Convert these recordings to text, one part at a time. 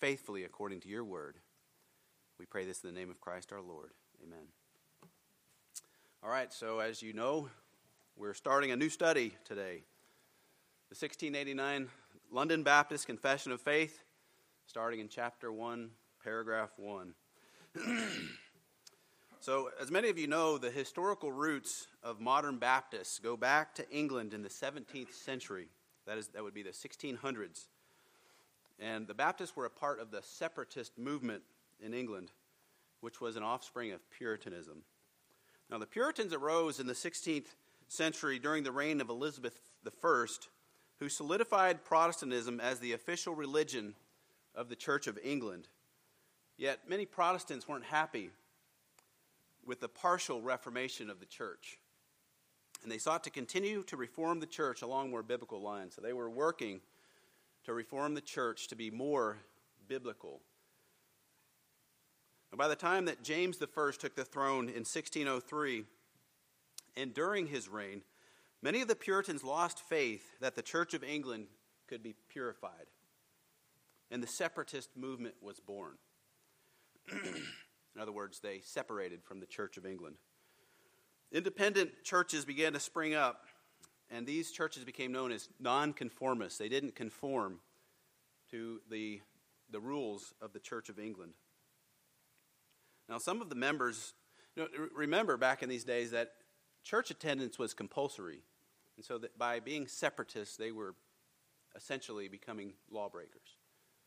faithfully according to your word. We pray this in the name of Christ our Lord. Amen. All right, so as you know, we're starting a new study today. The 1689 London Baptist Confession of Faith, starting in chapter 1, paragraph 1. So, as many of you know, the historical roots of modern Baptists go back to England in the 17th century. That would be the 1600s. And the Baptists were a part of the separatist movement in England, which was an offspring of Puritanism. Now, the Puritans arose in the 16th century during the reign of Elizabeth I, who solidified Protestantism as the official religion of the Church of England. Yet, many Protestants weren't happy with the partial reformation of the church. And they sought to continue to reform the church along more biblical lines. So they were working to reform the church to be more biblical. And by the time that James I took the throne in 1603, and during his reign, many of the Puritans lost faith that the Church of England could be purified. And the separatist movement was born. In other words, they separated from the Church of England. Independent churches began to spring up, and these churches became known as nonconformists. They didn't conform to the rules of the Church of England. Now, some of the members, remember back in these days that church attendance was compulsory. And so that by being separatists, they were essentially becoming lawbreakers.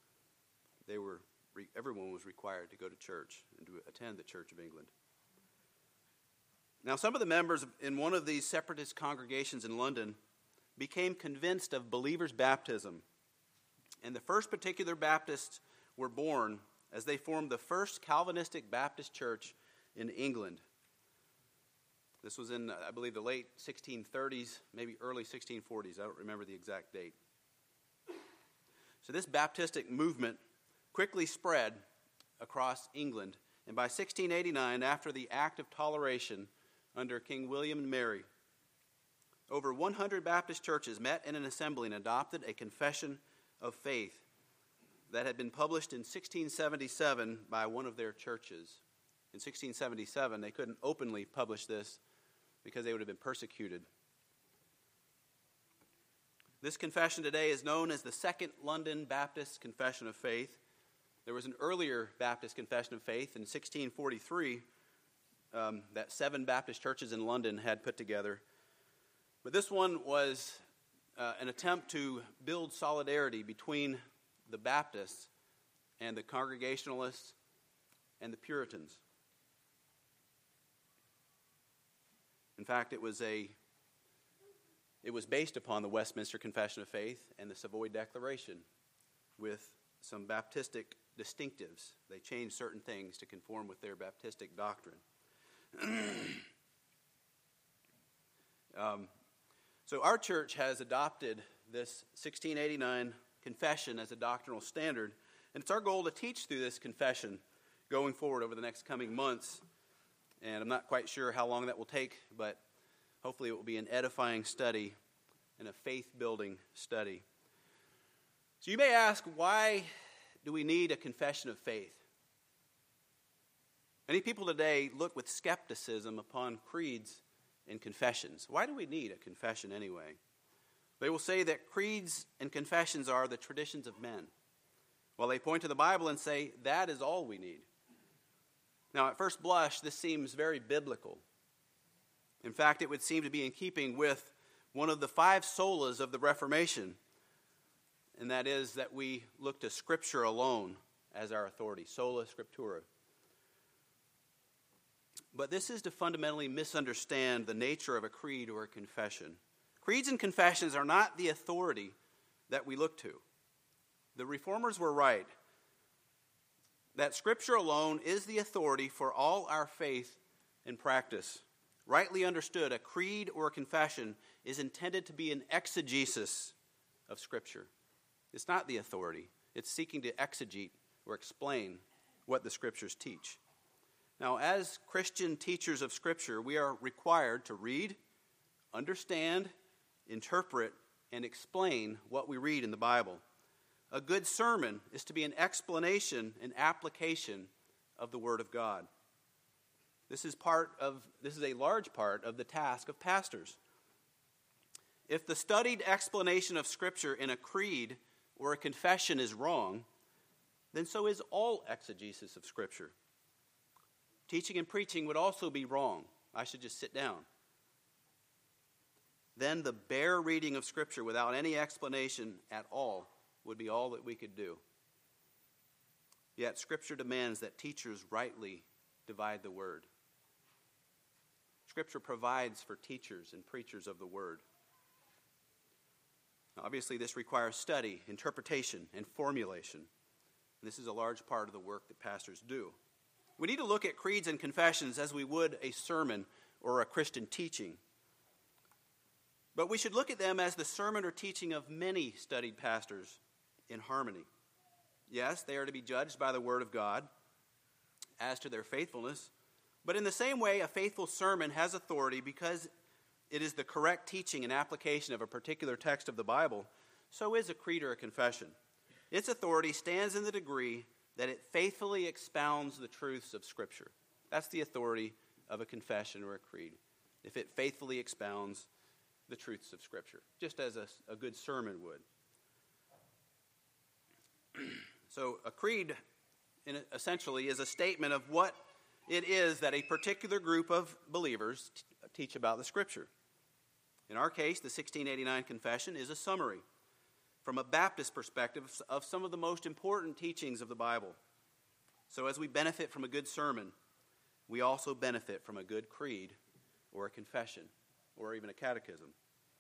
Everyone was required to go to church and to attend the Church of England. Now, some of the members in one of these separatist congregations in London became convinced of believers' baptism. And the first particular Baptists were born as they formed the first Calvinistic Baptist church in England. This was in, I believe, the late 1630s, maybe early 1640s. I don't remember the exact date. So this Baptistic movement quickly spread across England. And by 1689, after the Act of Toleration under King William and Mary, over 100 Baptist churches met in an assembly and adopted a confession of faith that had been published in 1677 by one of their churches. In 1677, they couldn't openly publish this because they would have been persecuted. This confession today is known as the Second London Baptist Confession of Faith. There was an earlier Baptist Confession of Faith in 1643 that 7 Baptist churches in London had put together. But this one was an attempt to build solidarity between the Baptists and the Congregationalists and the Puritans. In fact, it was based upon the Westminster Confession of Faith and the Savoy Declaration with some Baptistic distinctives. They changed certain things to conform with their Baptistic doctrine. So our church has adopted this 1689 confession as a doctrinal standard, and it's our goal to teach through this confession going forward over the next coming months. And I'm not quite sure how long that will take, but hopefully it will be an edifying study and a faith-building study. So you may ask, why do we need a confession of faith? Many people today look with skepticism upon creeds and confessions. Why do we need a confession anyway? They will say that creeds and confessions are the traditions of men, while they point to the Bible and say that is all we need. Now, at first blush, this seems very biblical. In fact, it would seem to be in keeping with one of the 5 solas of the Reformation, and that is that we look to Scripture alone as our authority, sola scriptura. But this is to fundamentally misunderstand the nature of a creed or a confession. Creeds and confessions are not the authority that we look to. The Reformers were right that Scripture alone is the authority for all our faith and practice. Rightly understood, a creed or a confession is intended to be an exegesis of Scripture. It's not the authority. It's seeking to exegete or explain what the Scriptures teach. Now, as Christian teachers of Scripture, we are required to read, understand, interpret, and explain what we read in the Bible. A good sermon is to be an explanation and application of the Word of God. This is a large part of the task of pastors. If the studied explanation of Scripture in a creed or a confession is wrong, then so is all exegesis of Scripture. Teaching and preaching would also be wrong. I should just sit down. Then the bare reading of Scripture without any explanation at all would be all that we could do. Yet Scripture demands that teachers rightly divide the Word. Scripture provides for teachers and preachers of the Word. Obviously, this requires study, interpretation, and formulation. This is a large part of the work that pastors do. We need to look at creeds and confessions as we would a sermon or a Christian teaching. But we should look at them as the sermon or teaching of many studied pastors in harmony. Yes, they are to be judged by the Word of God as to their faithfulness. But in the same way, a faithful sermon has authority because it is the correct teaching and application of a particular text of the Bible. So is a creed or a confession. Its authority stands in the degree that it faithfully expounds the truths of Scripture. That's the authority of a confession or a creed, if it faithfully expounds the truths of Scripture, just as a good sermon would. So a creed, essentially, is a statement of what it is that a particular group of believers teach about the Scripture. In our case, the 1689 Confession is a summary from a Baptist perspective of some of the most important teachings of the Bible. So as we benefit from a good sermon, we also benefit from a good creed or a confession or even a catechism.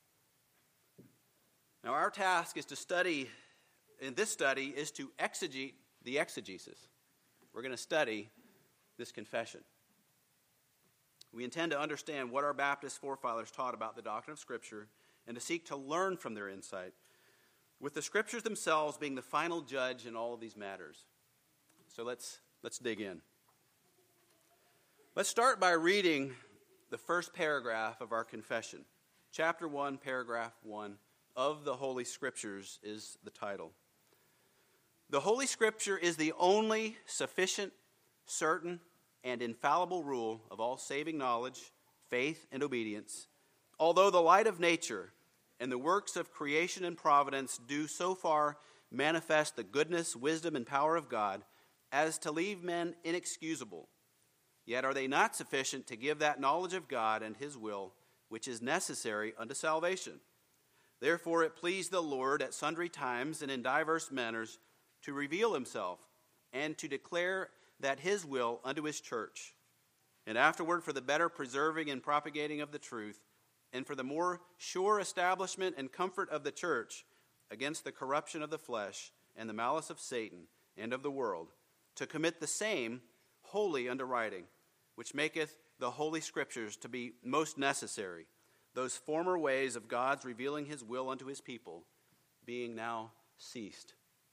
Now our task is to study, in this study, is to exegete the exegesis. We're going to study this confession. We intend to understand what our Baptist forefathers taught about the doctrine of Scripture and to seek to learn from their insight, with the Scriptures themselves being the final judge in all of these matters. So let's dig in. Let's start by reading the first paragraph of our confession. Chapter 1, paragraph 1 of the Holy Scriptures is the title. The Holy Scripture is the only sufficient, certain, and infallible rule of all saving knowledge, faith, and obedience, although the light of nature and the works of creation and providence do so far manifest the goodness, wisdom, and power of God as to leave men inexcusable. Yet are they not sufficient to give that knowledge of God and His will which is necessary unto salvation. Therefore it pleased the Lord at sundry times and in divers manners to reveal Himself and to declare that His will unto His church, and afterward for the better preserving and propagating of the truth, and for the more sure establishment and comfort of the church against the corruption of the flesh and the malice of Satan and of the world, to commit the same wholly unto writing, which maketh the Holy Scriptures to be most necessary, those former ways of God's revealing His will unto His people, being now ceased.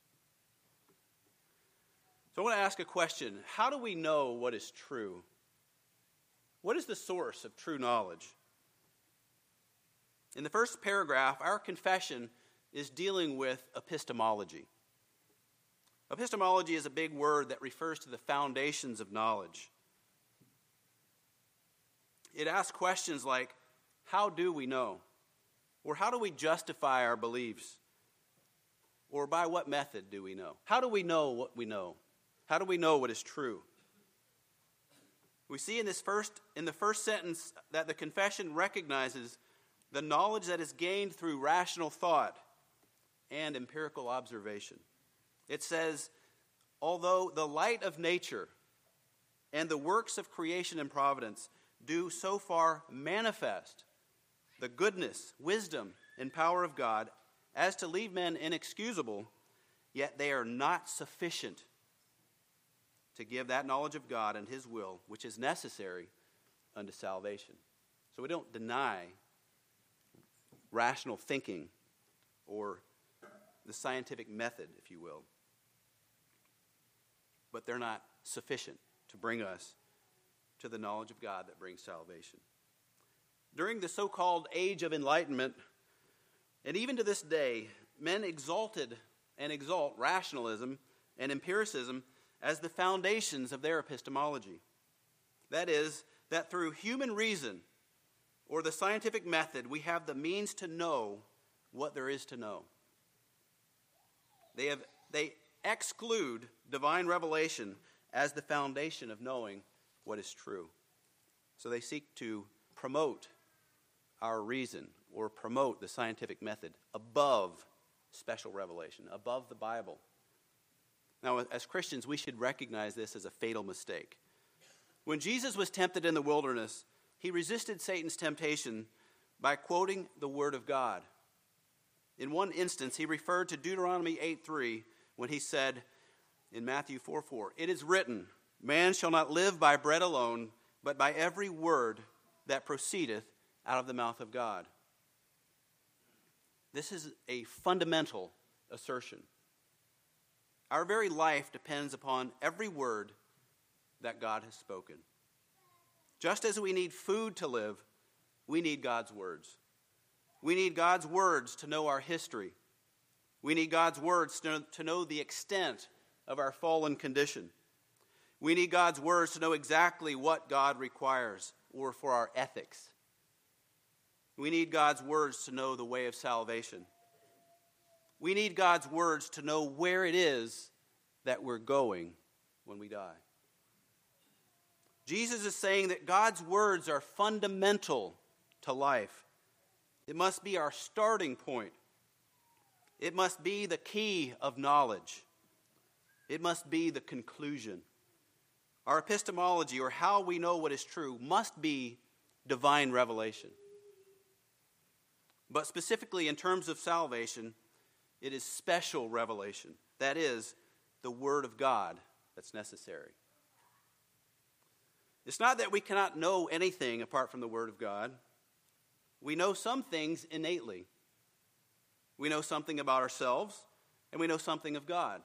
So I want to ask a question. How do we know what is true? What is the source of true knowledge? In the first paragraph, our confession is dealing with epistemology. Epistemology is a big word that refers to the foundations of knowledge. It asks questions like, how do we know? Or how do we justify our beliefs? Or by what method do we know? How do we know what we know? How do we know what is true? We see in the first sentence that the confession recognizes the knowledge that is gained through rational thought and empirical observation. It says, although the light of nature and the works of creation and providence do so far manifest the goodness, wisdom, and power of God as to leave men inexcusable, yet they are not sufficient to give that knowledge of God and His will, which is necessary unto salvation. So we don't deny rational thinking or the scientific method, if you will. But they're not sufficient to bring us to the knowledge of God that brings salvation. During the so-called Age of Enlightenment, and even to this day, men exalted and exalt rationalism and empiricism as the foundations of their epistemology. That is, that through human reason or the scientific method, we have the means to know what there is to know. They exclude divine revelation as the foundation of knowing what is true. So they seek to promote our reason or promote the scientific method above special revelation, above the Bible. Now, as Christians, we should recognize this as a fatal mistake. When Jesus was tempted in the wilderness, he resisted Satan's temptation by quoting the Word of God. In one instance, he referred to Deuteronomy 8:3 when he said in Matthew 4:4, "It is written, man shall not live by bread alone, but by every word that proceedeth out of the mouth of God." This is a fundamental assertion. Our very life depends upon every word that God has spoken. Just as we need food to live, we need God's words. We need God's words to know our history. We need God's words to know the extent of our fallen condition. We need God's words to know exactly what God requires or for our ethics. We need God's words to know the way of salvation. We need God's words to know where it is that we're going when we die. Jesus is saying that God's words are fundamental to life. It must be our starting point. It must be the key of knowledge. It must be the conclusion. Our epistemology, or how we know what is true, must be divine revelation. But specifically in terms of salvation, it is special revelation. That is, the Word of God that's necessary. It's not that we cannot know anything apart from the Word of God. We know some things innately. We know something about ourselves, and we know something of God.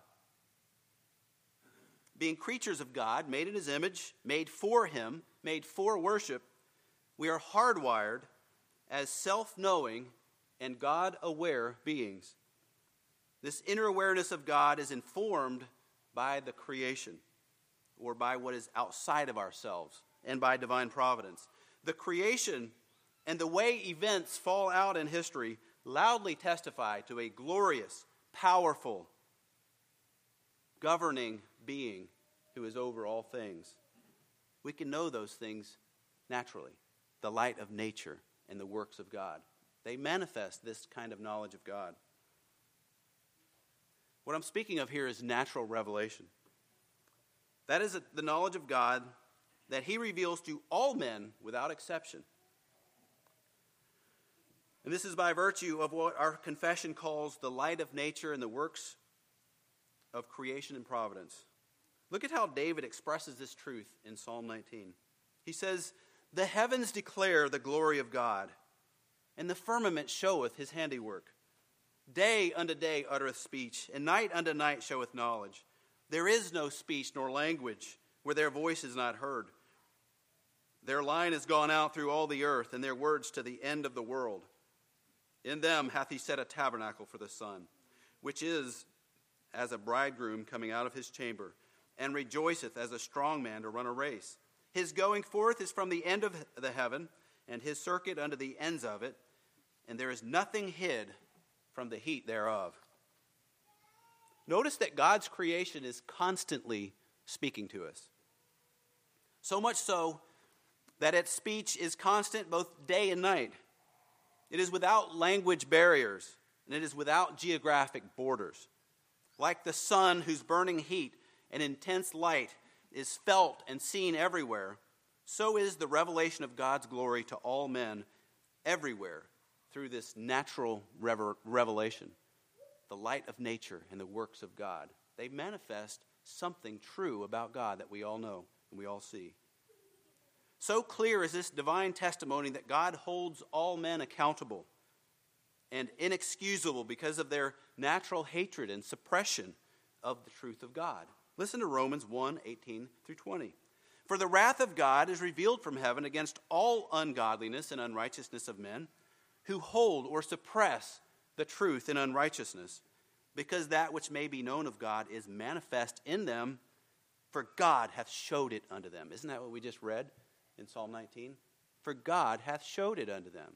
Being creatures of God, made in His image, made for Him, made for worship, we are hardwired as self-knowing and God-aware beings. This inner awareness of God is informed by the creation, or by what is outside of ourselves, and by divine providence. The creation and the way events fall out in history loudly testify to a glorious, powerful, governing being who is over all things. We can know those things naturally. The light of nature and the works of God. They manifest this kind of knowledge of God. What I'm speaking of here is natural revelation. That is the knowledge of God that He reveals to all men without exception. And this is by virtue of what our confession calls the light of nature and the works of creation and providence. Look at how David expresses this truth in Psalm 19. He says, "The heavens declare the glory of God, and the firmament showeth His handiwork. Day unto day uttereth speech, and night unto night showeth knowledge. There is no speech nor language where their voice is not heard. Their line is gone out through all the earth, and their words to the end of the world. In them hath He set a tabernacle for the sun, which is as a bridegroom coming out of his chamber, and rejoiceth as a strong man to run a race. His going forth is from the end of the heaven, and His circuit unto the ends of it, and there is nothing hid from the heat thereof." Notice that God's creation is constantly speaking to us. So much so that its speech is constant both day and night. It is without language barriers, and it is without geographic borders. Like the sun, whose burning heat and intense light is felt and seen everywhere, so is the revelation of God's glory to all men everywhere through this natural revelation. The light of nature and the works of God. They manifest something true about God that we all know and we all see. So clear is this divine testimony that God holds all men accountable and inexcusable because of their natural hatred and suppression of the truth of God. Listen to Romans 1:18-20. "For the wrath of God is revealed from heaven against all ungodliness and unrighteousness of men, who hold or suppress the truth in unrighteousness, because that which may be known of God is manifest in them, for God hath showed it unto them. Isn't that what we just read in Psalm 19? For God hath showed it unto them.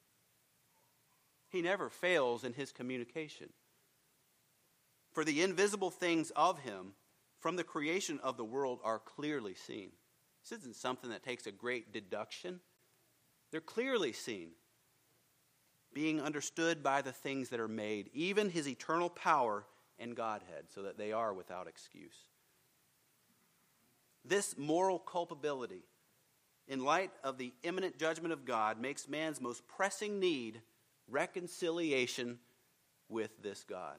He never fails in his communication. For the invisible things of him from the creation of the world are clearly seen. This isn't something that takes a great deduction. They're clearly seen, being understood by the things that are made, even his eternal power and Godhead, so that they are without excuse. This moral culpability, in light of the imminent judgment of God, makes man's most pressing need reconciliation with this God.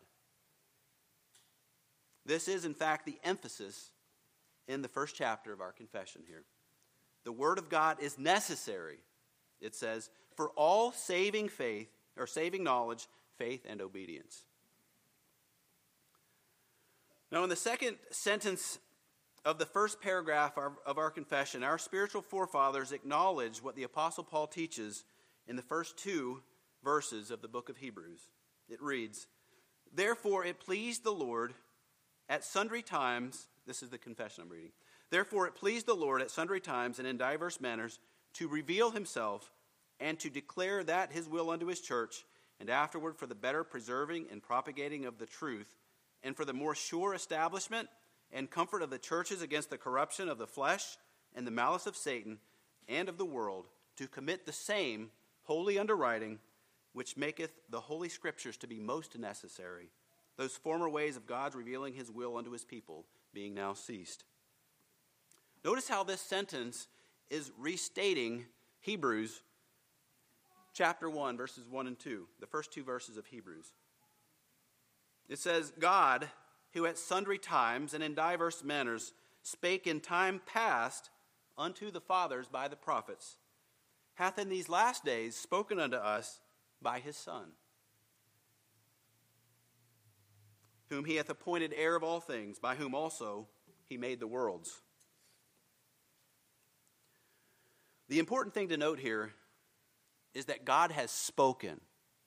This is, in fact, the emphasis in the first chapter of our confession here. The Word of God is necessary, it says, for all saving faith, or saving knowledge, faith, and obedience. Now, in the second sentence of the first paragraph of our confession, our spiritual forefathers acknowledge what the Apostle Paul teaches in the first two verses of the book of Hebrews. It reads, "Therefore it pleased the Lord at sundry times," this is the confession I'm reading, "Therefore it pleased the Lord at sundry times and in diverse manners to reveal himself and to declare that his will unto his church, and afterward for the better preserving and propagating of the truth, and for the more sure establishment and comfort of the churches against the corruption of the flesh and the malice of Satan and of the world, to commit the same wholly unto writing, which maketh the holy scriptures to be most necessary, those former ways of God's revealing his will unto his people being now ceased." Notice how this sentence is restating Hebrews chapter 1, verses 1 and 2, the first two verses of Hebrews. It says, "God, who at sundry times and in diverse manners spake in time past unto the fathers by the prophets, hath in these last days spoken unto us by his Son, whom he hath appointed heir of all things, by whom also he made the worlds." The important thing to note here is that God has spoken.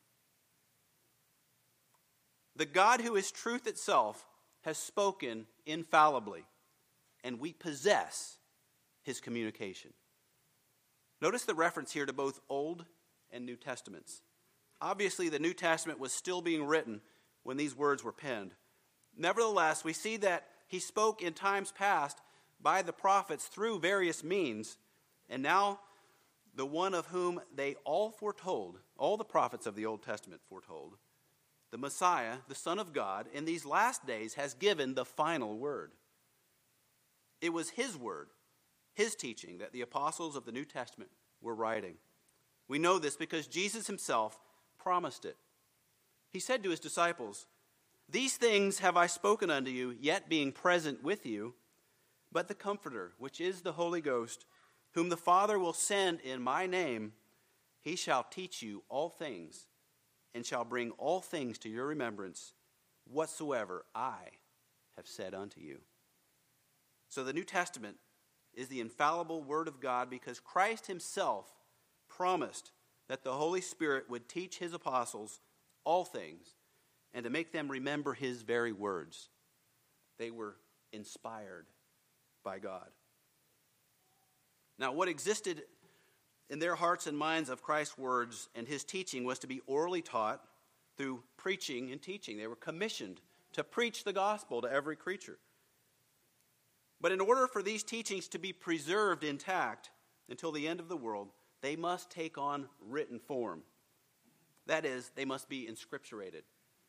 The God who is truth itself has spoken infallibly, and we possess his communication. Notice the reference here to both Old and New Testaments. Obviously, the New Testament was still being written when these words were penned. Nevertheless, we see that he spoke in times past by the prophets through various means, and now the one of whom they all foretold, all the prophets of the Old Testament foretold, the Messiah, the Son of God, in these last days has given the final word. It was his word, his teaching, that the apostles of the New Testament were writing. We know this because Jesus himself promised it. He said to his disciples, "These things have I spoken unto you, yet being present with you, but the Comforter, which is the Holy Ghost, whom the Father will send in my name, he shall teach you all things, and shall bring all things to your remembrance, whatsoever I have said unto you." So the New Testament is the infallible Word of God because Christ himself promised that the Holy Spirit would teach his apostles all things and to make them remember his very words. They were inspired by God. Now, what existed in their hearts and minds of Christ's words and his teaching was to be orally taught through preaching and teaching. They were commissioned to preach the gospel to every creature. But in order for these teachings to be preserved intact until the end of the world, they must take on written form. That is, they must be inscripturated.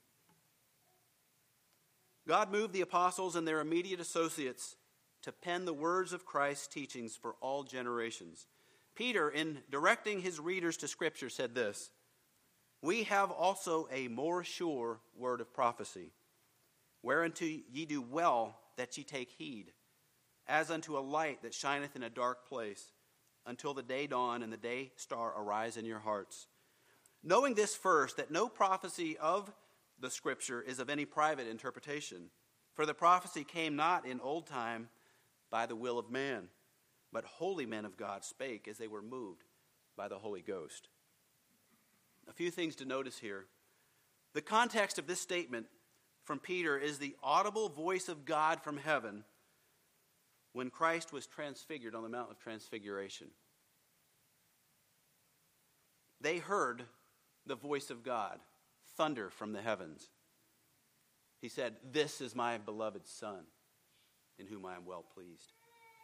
God moved the apostles and their immediate associates to pen the words of Christ's teachings for all generations. Peter, in directing his readers to Scripture, said this, "We have also a more sure word of prophecy, whereunto ye do well that ye take heed, as unto a light that shineth in a dark place, until the day dawn and the day star arise in your hearts. Knowing this first, that no prophecy of the Scripture is of any private interpretation. For the prophecy came not in old time by the will of man, but holy men of God spake as they were moved by the Holy Ghost." A few things to notice here. The context of this statement from Peter is the audible voice of God from heaven when Christ was transfigured on the Mount of Transfiguration. They heard the voice of God, thunder from the heavens. He said, "This is my beloved Son, in whom I am well pleased."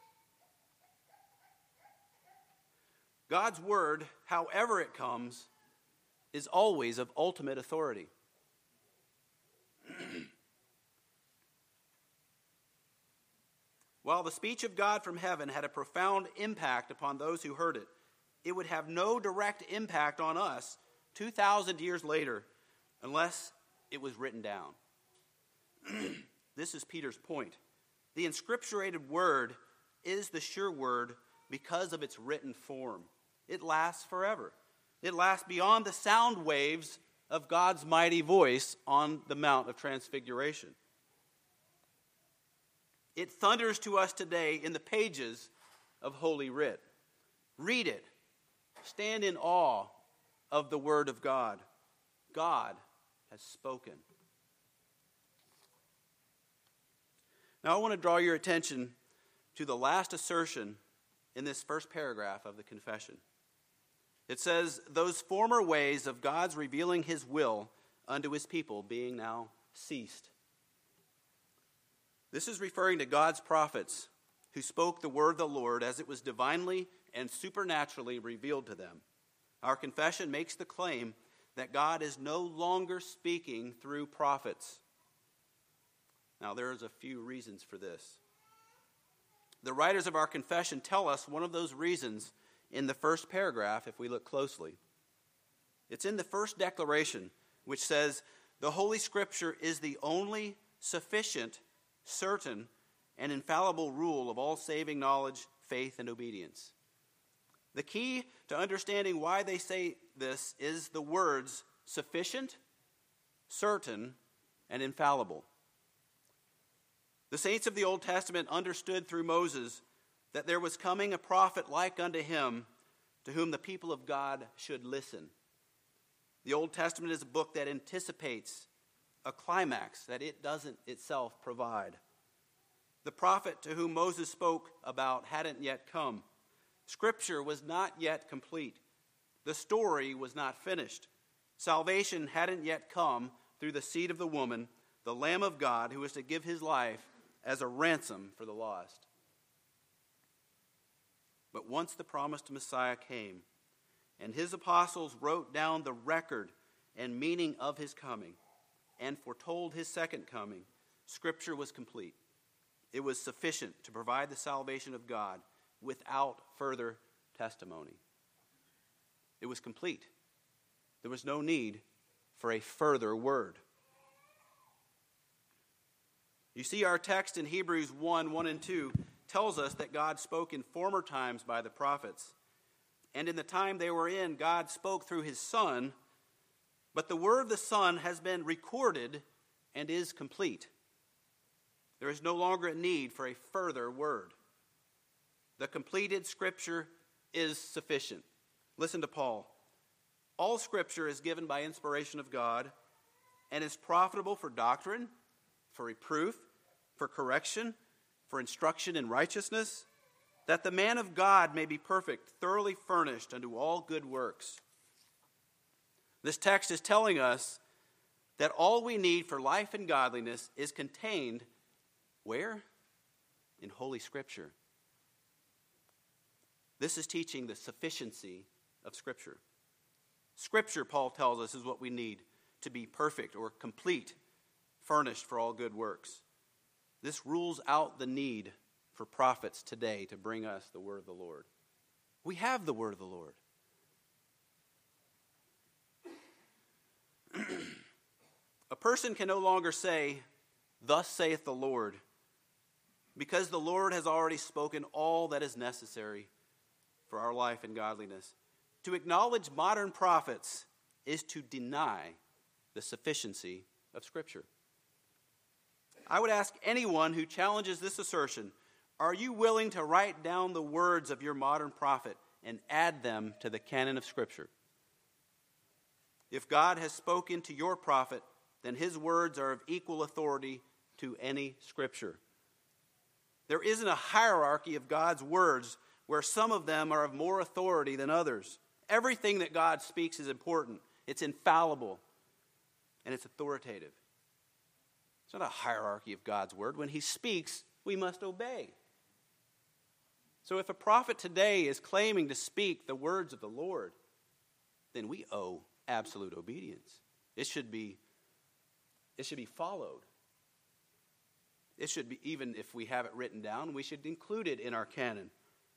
God's word, however it comes, is always of ultimate authority. While the speech of God from heaven had a profound impact upon those who heard it, it would have no direct impact on us 2,000 years later unless it was written down. This is Peter's point. The inscripturated word is the sure word because of its written form. It lasts forever. It lasts beyond the sound waves of God's mighty voice on the Mount of Transfiguration. It thunders to us today in the pages of Holy Writ. Read it. Stand in awe of the Word of God. God has spoken. Now I want to draw your attention to the last assertion in this first paragraph of the confession. It says, "Those former ways of God's revealing his will unto his people being now ceased." This is referring to God's prophets who spoke the word of the Lord as it was divinely and supernaturally revealed to them. Our confession makes the claim that God is no longer speaking through prophets. Now, there's a few reasons for this. The writers of our confession tell us one of those reasons in the first paragraph if we look closely. It's in the first declaration, which says, "The Holy Scripture is the only sufficient, certain, and infallible rule of all saving knowledge, faith, and obedience." The key to understanding why they say this is the words sufficient, certain, and infallible. The saints of the Old Testament understood through Moses that there was coming a prophet like unto him to whom the people of God should listen. The Old Testament is a book that anticipates a climax that it doesn't itself provide. The prophet to whom Moses spoke about hadn't yet come. Scripture was not yet complete. The story was not finished. Salvation hadn't yet come through the seed of the woman, the Lamb of God, who was to give his life as a ransom for the lost. But once the promised Messiah came, and his apostles wrote down the record and meaning of his coming, and foretold his second coming, Scripture was complete. It was sufficient to provide the salvation of God without further testimony. It was complete. There was no need for a further word. You see, our text in Hebrews 1 and 2 tells us that God spoke in former times by the prophets. And in the time they were in, God spoke through his Son, but the word of the Son has been recorded and is complete. There is no longer a need for a further word. The completed Scripture is sufficient. Listen to Paul. "All Scripture is given by inspiration of God and is profitable for doctrine, for reproof, for correction, for instruction in righteousness, that the man of God may be perfect, thoroughly furnished unto all good works." This text is telling us that all we need for life and godliness is contained where? In Holy Scripture. This is teaching the sufficiency of Scripture. Scripture, Paul tells us, is what we need to be perfect or complete, furnished for all good works. This rules out the need for prophets today to bring us the word of the Lord. We have the word of the Lord. A person can no longer say, "Thus saith the Lord," because the Lord has already spoken all that is necessary for our life and godliness. To acknowledge modern prophets is to deny the sufficiency of Scripture. I would ask anyone who challenges this assertion, are you willing to write down the words of your modern prophet and add them to the canon of Scripture? If God has spoken to your prophet, then his words are of equal authority to any Scripture. There isn't a hierarchy of God's words where some of them are of more authority than others. Everything that God speaks is important. It's infallible, and it's authoritative. It's not a hierarchy of God's word. When he speaks, we must obey. So if a prophet today is claiming to speak the words of the Lord, then we owe absolute obedience. It should be followed. It should be, even if we have it written down, we should include it in our canon.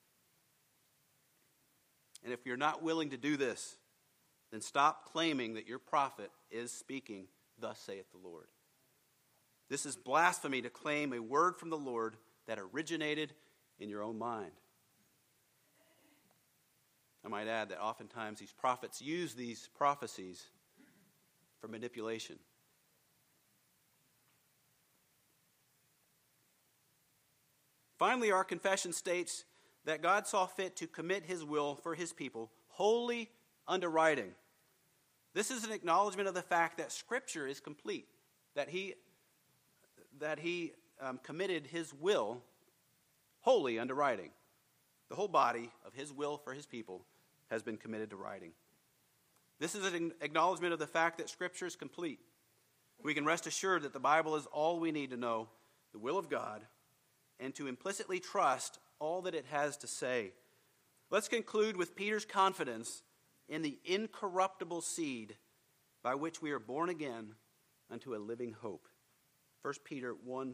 And if you're not willing to do this, then stop claiming that your prophet is speaking, "Thus saith the Lord." This is blasphemy to claim a word from the Lord that originated in your own mind. I might add that oftentimes these prophets use these prophecies for manipulation. Finally, our confession states that God saw fit to commit his will for his people wholly unto writing. This is an acknowledgement of the fact that Scripture is complete, that he committed his will wholly unto writing. The whole body of his will for his people has been committed to writing. This is an acknowledgement of the fact that Scripture is complete. We can rest assured that the Bible is all we need to know the will of God and to implicitly trust all that it has to say. Let's conclude with Peter's confidence in the incorruptible seed by which we are born again unto a living hope. 1 Peter 1,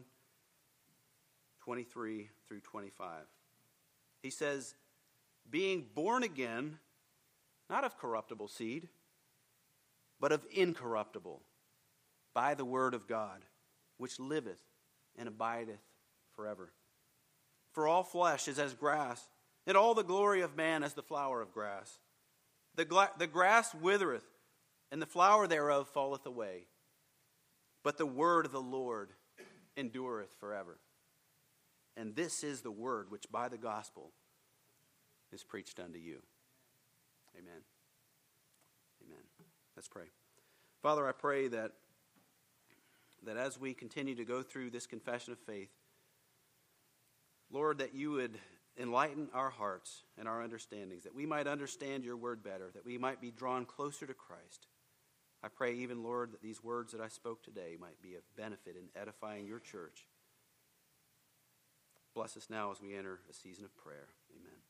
23 through 25. He says, being born again, not of corruptible seed, but of incorruptible, by the word of God, which liveth and abideth forever. For all flesh is as grass, and all the glory of man as the flower of grass. The grass withereth, and the flower thereof falleth away. But the word of the Lord endureth forever. And this is the word which by the gospel is preached unto you. Amen. Amen. Let's pray. Father, I pray that as we continue to go through this confession of faith, Lord, that you would enlighten our hearts and our understandings, that we might understand your word better, that we might be drawn closer to Christ. I pray even, Lord, that these words that I spoke today might be of benefit in edifying your church. Bless us now as we enter a season of prayer. Amen.